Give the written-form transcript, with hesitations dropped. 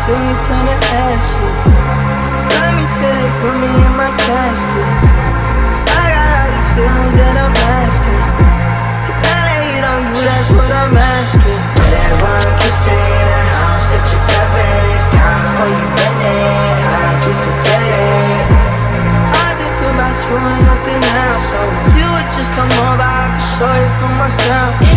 till you turn to ashes. Love me till they put me in my casket. I got all these feelings that I'm asking. Can I lay it on you, that's what I'm asking. Everyone kissing in the house that you parents got before you went in. How'd you forget it? I think about you and nothing else. So if you would just come over, I could show you for myself.